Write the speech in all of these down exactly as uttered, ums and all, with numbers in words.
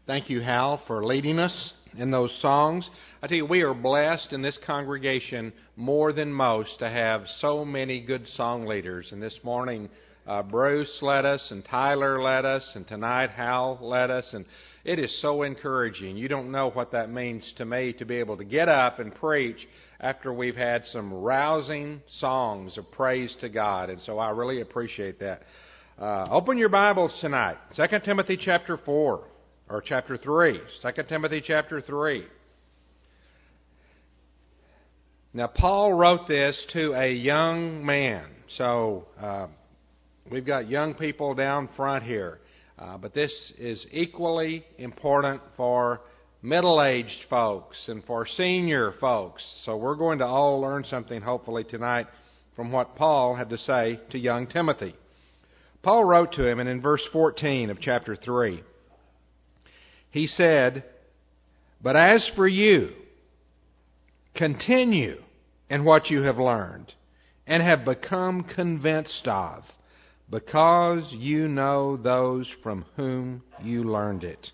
Thank you, Hal, for leading us in those songs. I tell you, we are blessed in this congregation more than most to have so many good song leaders. And this morning, uh, Bruce led us, and Tyler led us, and tonight Hal led us. And it is so encouraging. You don't know what that means to me to be able to get up and preach after we've had some rousing songs of praise to God. And so I really appreciate that. Uh, open your Bibles tonight. Second Timothy chapter four, or chapter three. Second Timothy chapter three. Now, Paul wrote this to a young man. So, uh, we've got young people down front here. Uh, but this is equally important for middle-aged folks and for senior folks. So we're going to all learn something, hopefully, tonight from what Paul had to say to young Timothy. Paul wrote to him, and in verse fourteen of chapter three, he said, "But as for you, continue in what you have learned and have become convinced of, because you know those from whom you learned it."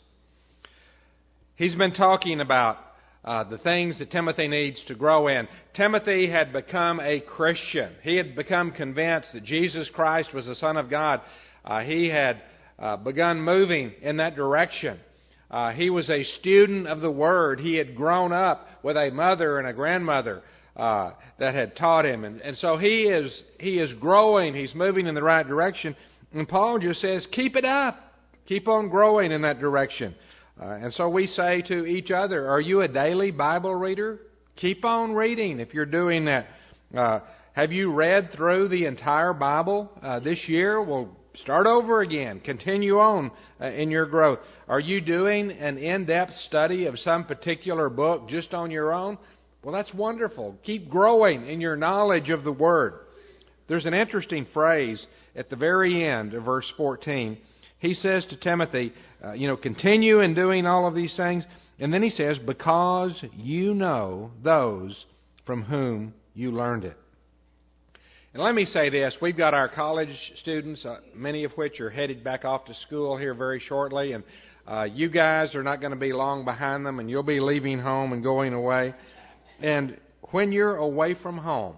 He's been talking about uh, the things that Timothy needs to grow in. Timothy had become a Christian. He had become convinced that Jesus Christ was the Son of God. Uh, he had uh, begun moving in that direction. Uh, he was a student of the Word. He had grown up with a mother and a grandmother uh, that had taught him. And, and so he is he is growing. He's moving in the right direction. And Paul just says, keep it up. Keep on growing in that direction. Uh, and so we say to each other, are you a daily Bible reader? Keep on reading if you're doing that. Uh, have you read through the entire Bible uh, this year? Well, start over again. Continue on uh, in your growth. Are you doing an in-depth study of some particular book just on your own? Well, that's wonderful. Keep growing in your knowledge of the Word. There's an interesting phrase at the very end of verse fourteen. He says to Timothy, uh, you know, continue in doing all of these things. And then he says, because you know those from whom you learned it. And let me say this. We've got our college students, uh, many of which are headed back off to school here very shortly. And uh, you guys are not going to be long behind them, and you'll be leaving home and going away. And when you're away from home,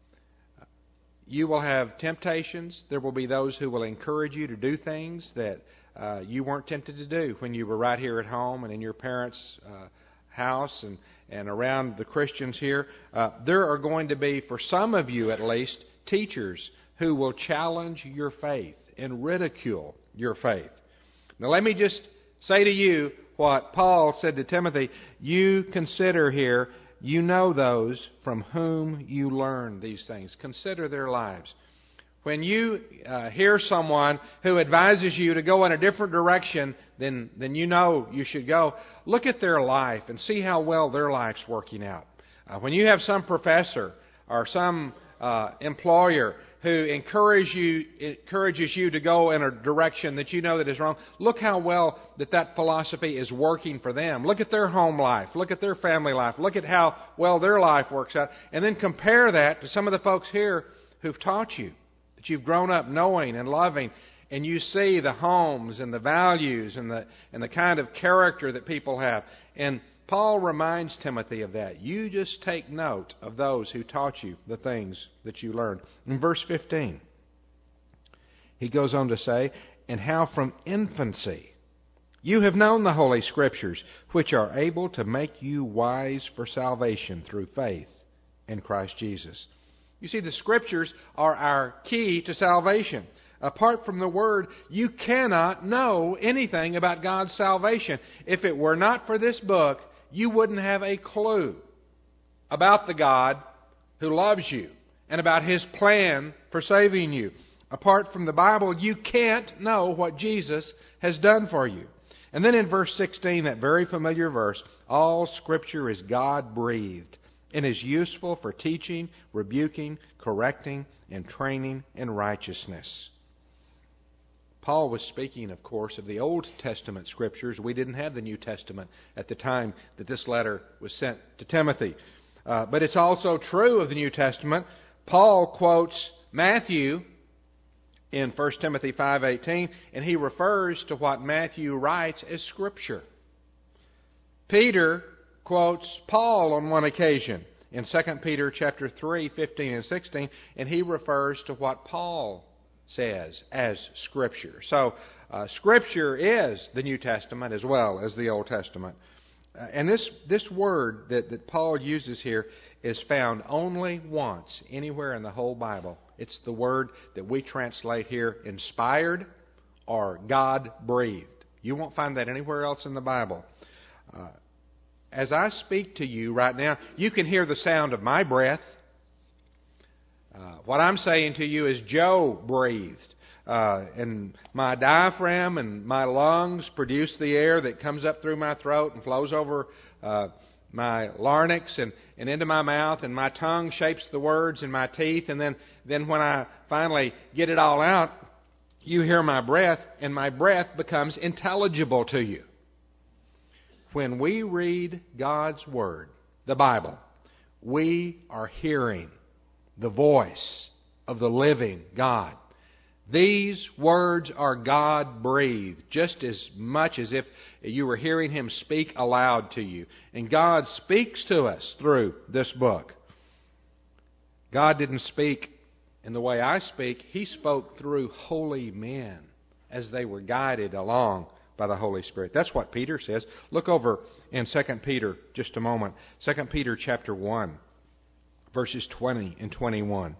you will have temptations. There will be those who will encourage you to do things that uh, you weren't tempted to do when you were right here at home and in your parents' uh, house and, and around the Christians here. Uh, there are going to be, for some of you at least, teachers who will challenge your faith and ridicule your faith. Now let me just say to you what Paul said to Timothy. You consider here, you know those from whom you learn these things. Consider their lives. When you uh, hear someone who advises you to go in a different direction than, than you know you should go, look at their life and see how well their life's working out. Uh, when you have some professor or some uh, employer who encourage you, encourages you to go in a direction that you know that is wrong, look how well that that philosophy is working for them. Look at their home life. Look at their family life. Look at how well their life works out. And then compare that to some of the folks here who've taught you, that you've grown up knowing and loving, and you see the homes and the values and the and the kind of character that people have. And Paul reminds Timothy of that. You just take note of those who taught you the things that you learned. In verse fifteen, he goes on to say, and how from infancy you have known the Holy Scriptures, which are able to make you wise for salvation through faith in Christ Jesus. You see, the Scriptures are our key to salvation. Apart from the Word, you cannot know anything about God's salvation. If it were not for this book, you wouldn't have a clue about the God who loves you and about His plan for saving you. Apart from the Bible, you can't know what Jesus has done for you. And then in verse sixteen, that very familiar verse, all Scripture is God-breathed and is useful for teaching, rebuking, correcting, and training in righteousness. Paul was speaking, of course, of the Old Testament Scriptures. We didn't have the New Testament at the time that this letter was sent to Timothy. Uh, but it's also true of the New Testament. Paul quotes Matthew in First Timothy five eighteen, and he refers to what Matthew writes as Scripture. Peter quotes Paul on one occasion in Second Peter chapter three, fifteen and sixteen, and he refers to what Paul says as Scripture. So, uh, Scripture is the New Testament as well as the Old Testament. Uh, and this, this word that, that Paul uses here is found only once anywhere in the whole Bible. It's the word that we translate here inspired or God-breathed. You won't find that anywhere else in the Bible. Uh, as I speak to you right now, you can hear the sound of my breath. Uh, what I'm saying to you is Joe breathed. Uh, and my diaphragm and my lungs produce the air that comes up through my throat and flows over uh, my larynx and, and into my mouth, and my tongue shapes the words in my teeth, and then, then when I finally get it all out, you hear my breath, and my breath becomes intelligible to you. When we read God's Word, the Bible, we are hearing the voice of the living God. These words are God-breathed, just as much as if you were hearing Him speak aloud to you. And God speaks to us through this book. God didn't speak in the way I speak. He spoke through holy men as they were guided along by the Holy Spirit. That's what Peter says. Look over in Second Peter just a moment. Second Peter chapter one, verses twenty and twenty-one.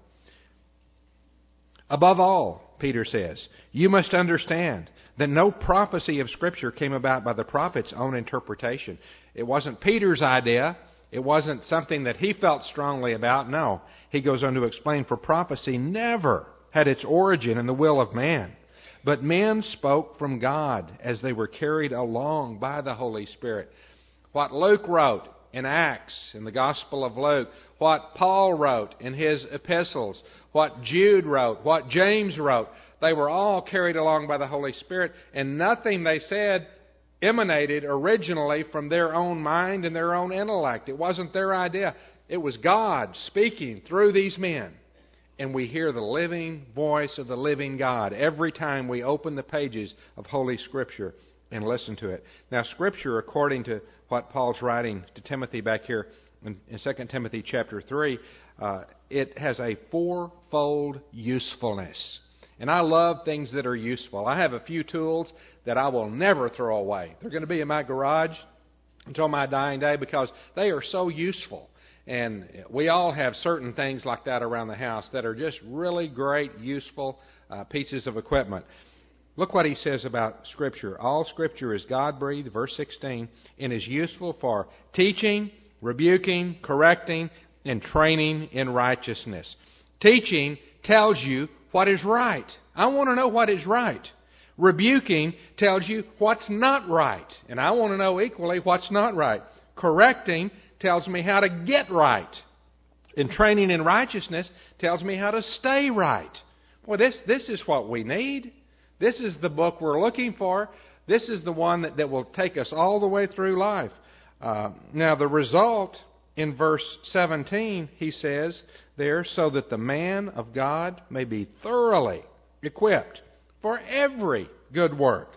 Above all, Peter says, you must understand that no prophecy of Scripture came about by the prophet's own interpretation. It wasn't Peter's idea. It wasn't something that he felt strongly about. No, he goes on to explain, for prophecy never had its origin in the will of man, but men spoke from God as they were carried along by the Holy Spirit. What Luke wrote in Acts, in the Gospel of Luke, what Paul wrote in his epistles, what Jude wrote, what James wrote, they were all carried along by the Holy Spirit, and nothing they said emanated originally from their own mind and their own intellect. It wasn't their idea. It was God speaking through these men. And we hear the living voice of the living God every time we open the pages of Holy Scripture and listen to it. Now, Scripture, according to what Paul's writing to Timothy back here in, in Second Timothy chapter three, uh, it has a fourfold usefulness. And I love things that are useful. I have a few tools that I will never throw away. They're going to be in my garage until my dying day because they are so useful. And we all have certain things like that around the house that are just really great, useful uh, pieces of equipment. Look what he says about Scripture. All Scripture is God-breathed, verse sixteen, and is useful for teaching, rebuking, correcting, and training in righteousness. Teaching tells you what is right. I want to know what is right. Rebuking tells you what's not right. And I want to know equally what's not right. Correcting tells me how to get right. And training in righteousness tells me how to stay right. Well, this, this is what we need. This is the book we're looking for. This is the one that, that will take us all the way through life. Uh, now, the result in verse seventeen, he says there, so that the man of God may be thoroughly equipped for every good work.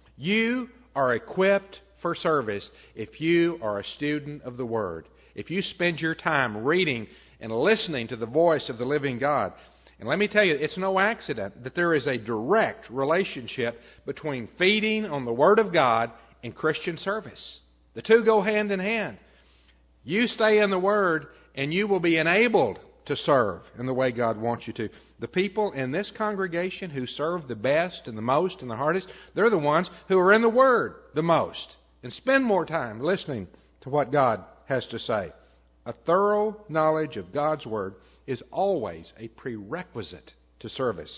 You are equipped for service if you are a student of the Word. If you spend your time reading and listening to the voice of the living God. And let me tell you, it's no accident that there is a direct relationship between feeding on the Word of God and Christian service. The two go hand in hand. You stay in the Word and you will be enabled to serve in the way God wants you to. The people in this congregation who serve the best and the most and the hardest, they're the ones who are in the Word the most and spend more time listening to what God has to say. A thorough knowledge of God's Word is always a prerequisite to service.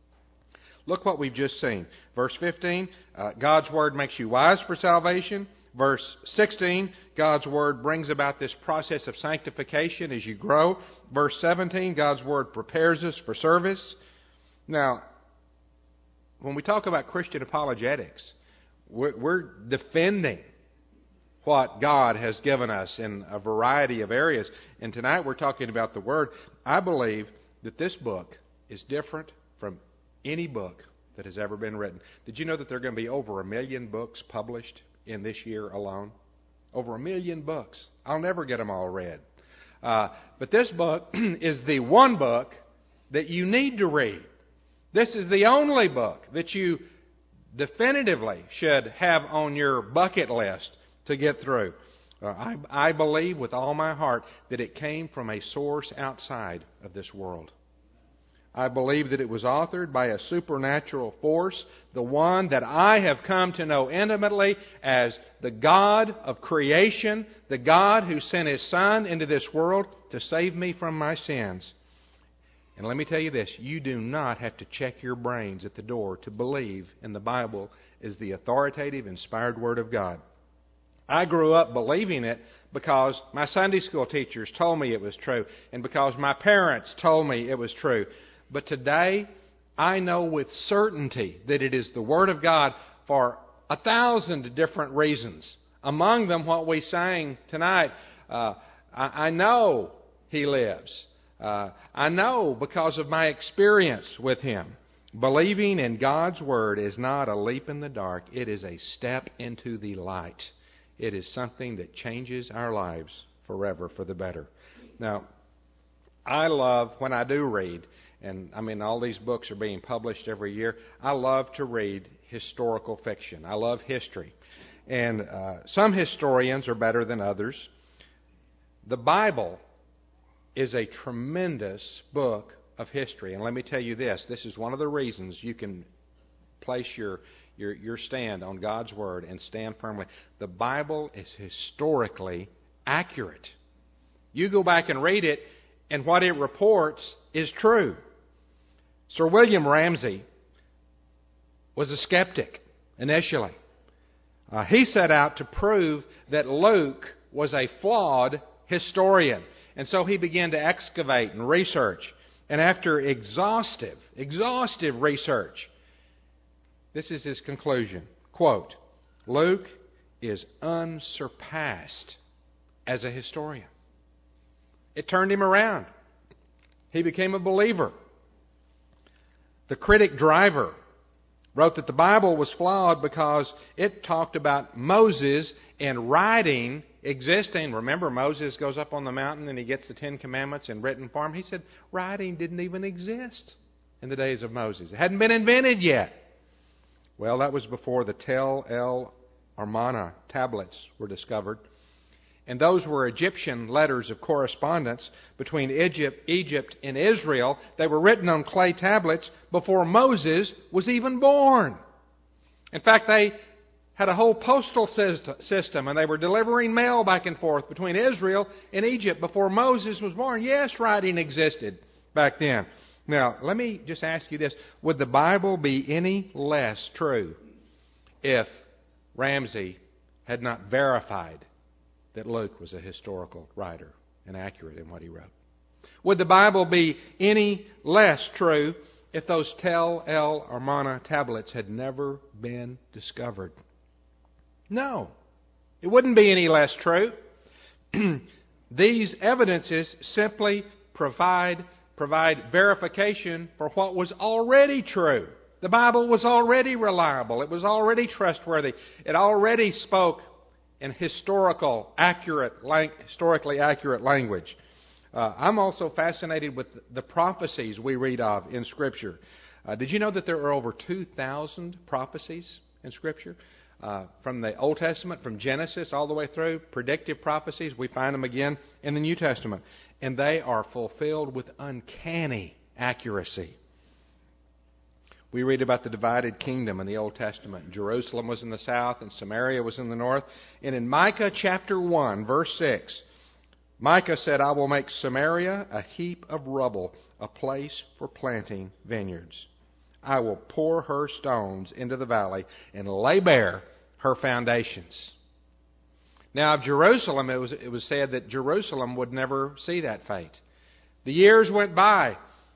Look what we've just seen. Verse fifteen, uh, God's Word makes you wise for salvation. Verse sixteen, God's Word brings about this process of sanctification as you grow. Verse seventeen, God's Word prepares us for service. Now, when we talk about Christian apologetics, we're, we're defending what God has given us in a variety of areas. And tonight we're talking about the Word. I believe that this book is different from any book that has ever been written. Did you know that there are going to be over a million books published in this year alone? Over a million books. I'll never get them all read. Uh, but this book is the one book that you need to read. This is the only book that you definitively should have on your bucket list to get through. Uh, I, I believe with all my heart that it came from a source outside of this world. I believe that it was authored by a supernatural force, the one that I have come to know intimately as the God of creation, the God who sent His Son into this world to save me from my sins. And let me tell you this, you do not have to check your brains at the door to believe in the Bible as the authoritative, inspired Word of God. I grew up believing it because my Sunday school teachers told me it was true, and because my parents told me it was true. But today, I know with certainty that it is the Word of God for a thousand different reasons. Among them, what we sang tonight, uh, I, I know He lives. Uh, I know because of my experience with Him. Believing in God's Word is not a leap in the dark. It is a step into the light. It is something that changes our lives forever for the better. Now, I love, when I do read, and I mean all these books are being published every year, I love to read historical fiction. I love history. And uh, some historians are better than others. The Bible is a tremendous book of history. And let me tell you this, this is one of the reasons you can place your Your, your stand on God's Word and stand firmly. The Bible is historically accurate. You go back and read it, and what it reports is true. Sir William Ramsay was a skeptic initially. Uh, he set out to prove that Luke was a flawed historian. And so he began to excavate and research. And after exhaustive, exhaustive research, this is his conclusion. Quote, Luke is unsurpassed as a historian. It turned him around. He became a believer. The critic Driver wrote that the Bible was flawed because it talked about Moses and writing existing. Remember, Moses goes up on the mountain and he gets the Ten Commandments in written form. He said writing didn't even exist in the days of Moses. It hadn't been invented yet. Well, that was before the Tel El Amarna tablets were discovered. And those were Egyptian letters of correspondence between Egypt, Egypt and Israel. They were written on clay tablets before Moses was even born. In fact, they had a whole postal system, and they were delivering mail back and forth between Israel and Egypt before Moses was born. Yes, writing existed back then. Now, let me just ask you this. Would the Bible be any less true if Ramsay had not verified that Luke was a historical writer and accurate in what he wrote? Would the Bible be any less true if those Tel El Amarna tablets had never been discovered? No, it wouldn't be any less true. These evidences simply provide provide verification for what was already true. The Bible was already reliable. It was already trustworthy. It already spoke in historical, accurate, historically accurate language. Uh, I'm also fascinated with the prophecies we read of in Scripture. Uh, did you know that there are over two thousand prophecies in Scripture? Uh, from the Old Testament, from Genesis all the way through, predictive prophecies. We find them again in the New Testament. And they are fulfilled with uncanny accuracy. We read about the divided kingdom in the Old Testament. Jerusalem was in the south and Samaria was in the north. And in Micah chapter one, verse six, Micah said, I will make Samaria a heap of rubble, a place for planting vineyards. I will pour her stones into the valley and lay bare her foundations. Now, of Jerusalem, it was, it was said that Jerusalem would never see that fate. The years went by.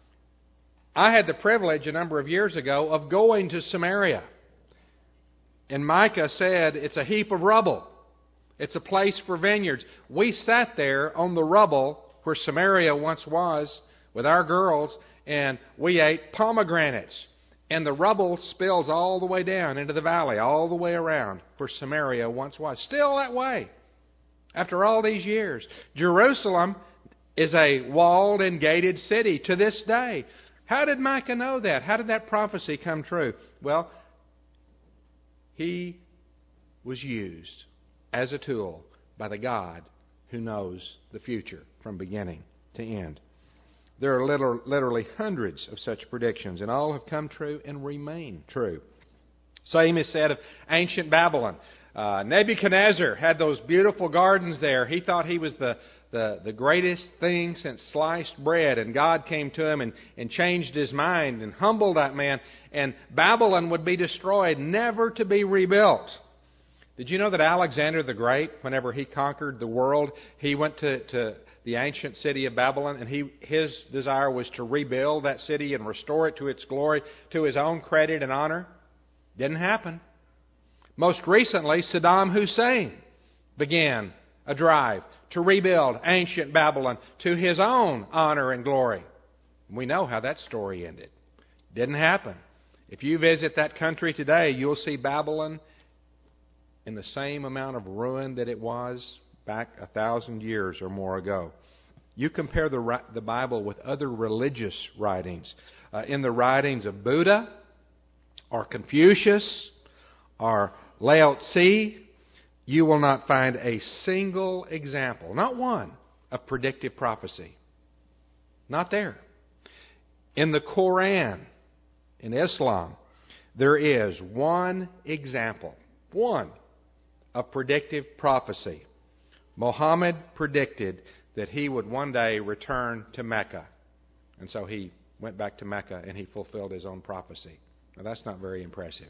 I had the privilege a number of years ago of going to Samaria. And Micah said, it's a heap of rubble. It's a place for vineyards. We sat there on the rubble where Samaria once was with our girls, and we ate pomegranates. And the rubble spills all the way down into the valley, all the way around where Samaria once was. Still that way. After all these years, Jerusalem is a walled and gated city to this day. How did Micah know that? How did that prophecy come true? Well, he was used as a tool by the God who knows the future from beginning to end. There are literally hundreds of such predictions, and all have come true and remain true. Same is said of ancient Babylon. Uh, Nebuchadnezzar had those beautiful gardens there. He thought he was the, the, the greatest thing since sliced bread, and God came to him and, and changed his mind and humbled that man, and Babylon would be destroyed, never to be rebuilt. Did you know that Alexander the Great, whenever he conquered the world, he went to, to the ancient city of Babylon, and he his desire was to rebuild that city and restore it to its glory, to his own credit and honor? Didn't happen. Most recently, Saddam Hussein began a drive to rebuild ancient Babylon to his own honor and glory. We know how that story ended. Didn't happen. If you visit that country today, you'll see Babylon in the same amount of ruin that it was back a thousand years or more ago. You compare the, the Bible with other religious writings. Uh, in the writings of Buddha, or Confucius, or Lao Tzu, you will not find a single example, not one, of predictive prophecy. Not there. In the Quran, in Islam, there is one example, one, of predictive prophecy. Muhammad predicted that he would one day return to Mecca. And so he went back to Mecca and he fulfilled his own prophecy. Now that's not very impressive.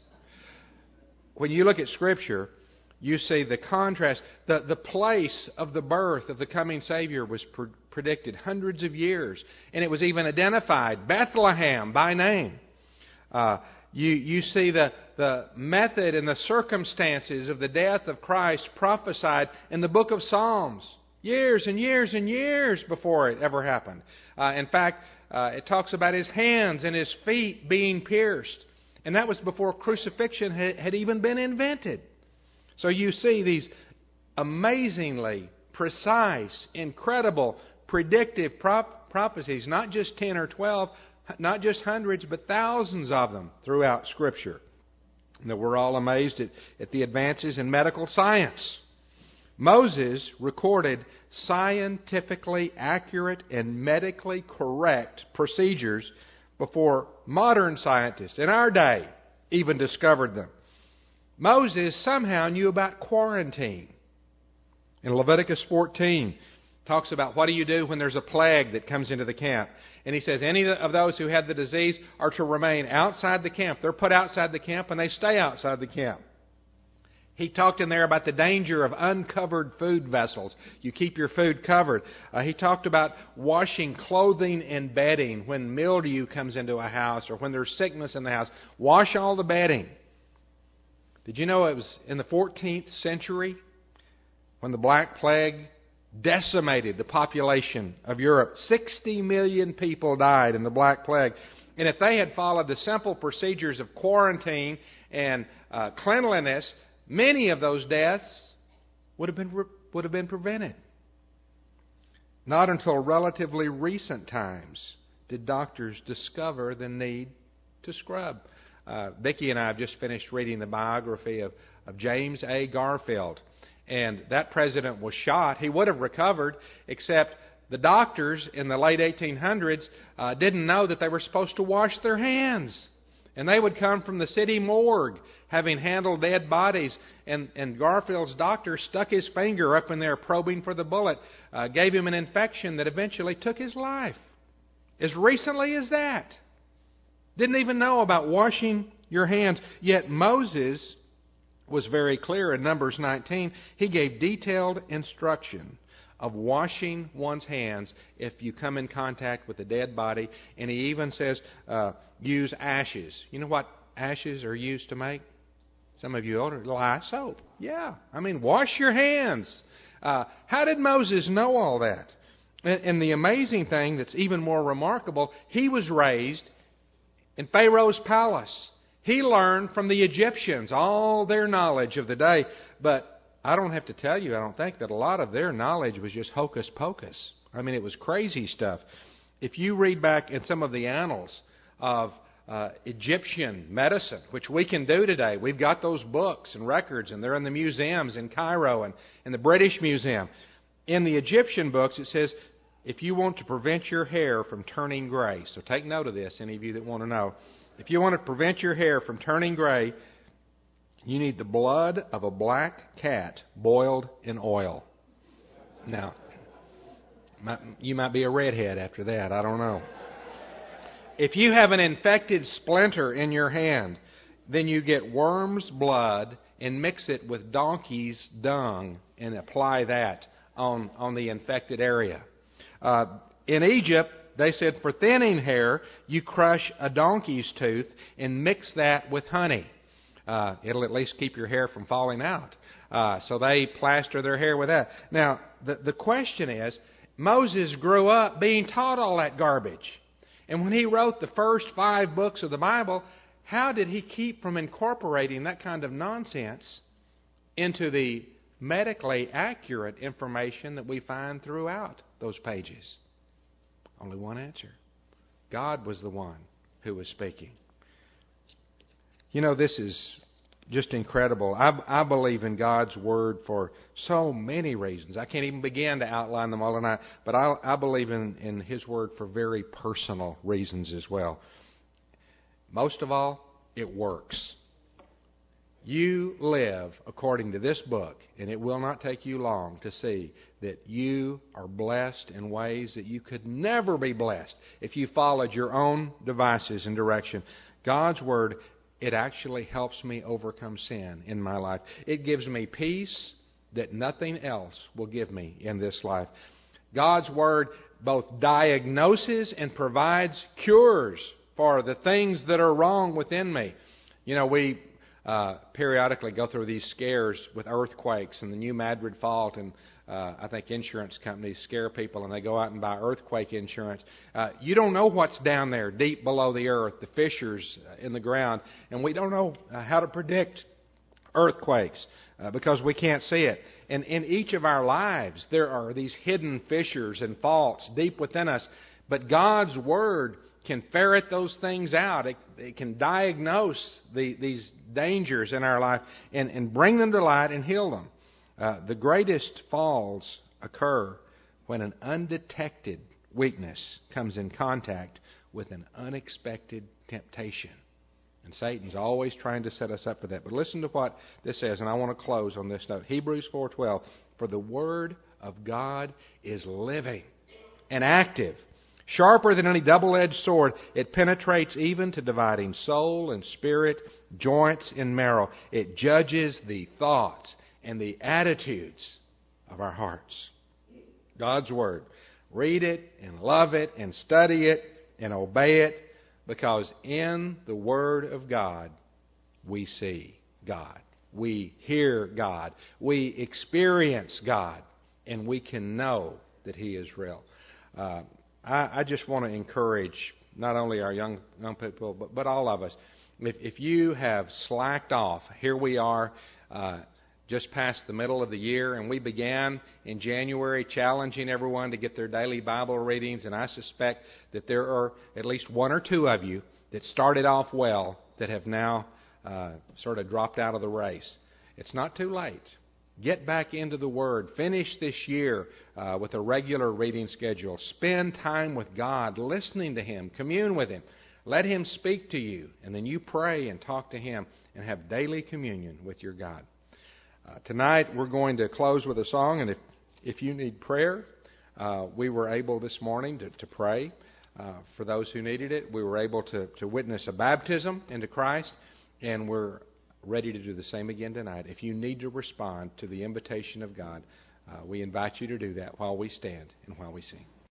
When you look at Scripture, you see the contrast. The, the place of the birth of the coming Savior was pre- predicted hundreds of years. And it was even identified, Bethlehem, by name. Uh, you, you see the, the method and the circumstances of the death of Christ prophesied in the book of Psalms. Years and years and years before it ever happened. Uh, in fact, uh, it talks about His hands and His feet being pierced. And that was before crucifixion had, had even been invented. So you see these amazingly precise, incredible, predictive prop- prophecies, not just ten or twelve, not just hundreds, but thousands of them throughout Scripture. And that we're all amazed at, at the advances in medical science. Moses recorded scientifically accurate and medically correct procedures before modern scientists in our day even discovered them. Moses somehow knew about quarantine. In Leviticus fourteen, talks about what do you do when there's a plague that comes into the camp. And he says any of those who have the disease are to remain outside the camp. They're put outside the camp and they stay outside the camp. He talked in there about the danger of uncovered food vessels. You keep your food covered. Uh, he talked about washing clothing and bedding when mildew comes into a house or when there's sickness in the house. Wash all the bedding. Did you know it was in the fourteenth century when the Black Plague decimated the population of Europe? sixty million people died in the Black Plague. And if they had followed the simple procedures of quarantine and uh, cleanliness, many of those deaths would have been would have been prevented. Not until relatively recent times did doctors discover the need to scrub. Uh, Vicki and I have just finished reading the biography of, of James A. Garfield. And that president was shot. He would have recovered, except the doctors in the late eighteen hundreds uh, didn't know that they were supposed to wash their hands. And they would come from the city morgue, having handled dead bodies. And, and Garfield's doctor stuck his finger up in there probing for the bullet, uh, gave him an infection that eventually took his life. As recently as that. Didn't even know about washing your hands. Yet Moses was very clear in Numbers nineteen. He gave detailed instruction of washing one's hands if you come in contact with a dead body. And he even says, uh, use ashes. You know what ashes are used to make? Some of you older, lye soap. Yeah, I mean, wash your hands. Uh, how did Moses know all that? And, and the amazing thing that's even more remarkable, he was raised in Pharaoh's palace. He learned from the Egyptians all their knowledge of the day. But I don't have to tell you, I don't think, that a lot of their knowledge was just hocus pocus. I mean, it was crazy stuff. If you read back in some of the annals of uh, Egyptian medicine, which we can do today, we've got those books and records, and they're in the museums in Cairo and in the British Museum. In the Egyptian books, it says, if you want to prevent your hair from turning gray, so take note of this, any of you that want to know. If you want to prevent your hair from turning gray, you need the blood of a black cat boiled in oil. Now, you might be a redhead after that, I don't know. If you have an infected splinter in your hand, then you get worm's blood and mix it with donkey's dung and apply that on, on the infected area. Uh, in Egypt, they said for thinning hair, you crush a donkey's tooth and mix that with honey. Uh, it'll at least keep your hair from falling out. Uh, so they plaster their hair with that. Now, the, the question is, Moses grew up being taught all that garbage. And when he wrote the first five books of the Bible, how did he keep from incorporating that kind of nonsense into the medically accurate information that we find throughout those pages? Only one answer. God was the one who was speaking. You know, this is just incredible. I, I believe in God's Word for so many reasons. I can't even begin to outline them all tonight, but I, I believe in, in His Word for very personal reasons as well. Most of all, it works. You live according to this book, and it will not take you long to see that you are blessed in ways that you could never be blessed if you followed your own devices and direction. God's Word, it actually helps me overcome sin in my life. It gives me peace that nothing else will give me in this life. God's Word both diagnoses and provides cures for the things that are wrong within me. You know, we uh, periodically go through these scares with earthquakes and the New Madrid fault, and uh, I think insurance companies scare people and they go out and buy earthquake insurance. Uh, you don't know what's down there deep below the earth, the fissures in the ground, and we don't know uh, how to predict earthquakes uh, because we can't see it. And in each of our lives, there are these hidden fissures and faults deep within us, but God's Word can ferret those things out. It, it can diagnose the, these dangers in our life and, and bring them to light and heal them. Uh, the greatest falls occur when an undetected weakness comes in contact with an unexpected temptation. And Satan's always trying to set us up for that. But listen to what this says, and I want to close on this note. Hebrews four twelve, for the Word of God is living and active, sharper than any double-edged sword. It penetrates even to dividing soul and spirit, joints and marrow. It judges the thoughts and the attitudes of our hearts. God's Word. Read it and love it and study it and obey it, because in the Word of God we see God. We hear God. We experience God. And we can know that He is real. Uh, I, I just want to encourage not only our young young people, but, but all of us. If, if you have slacked off, here we are uh, just past the middle of the year, and we began in January challenging everyone to get their daily Bible readings, and I suspect that there are at least one or two of you that started off well that have now uh, sort of dropped out of the race. It's not too late. Get back into the Word. Finish this year uh, with a regular reading schedule. Spend time with God, listening to Him. Commune with Him. Let Him speak to you. And then you pray and talk to Him and have daily communion with your God. Uh, tonight we're going to close with a song. And if, if you need prayer, uh, we were able this morning to, to pray uh, for those who needed it. We were able to, to witness a baptism into Christ. And we're ready to do the same again tonight. If you need to respond to the invitation of God, uh, we invite you to do that while we stand and while we sing.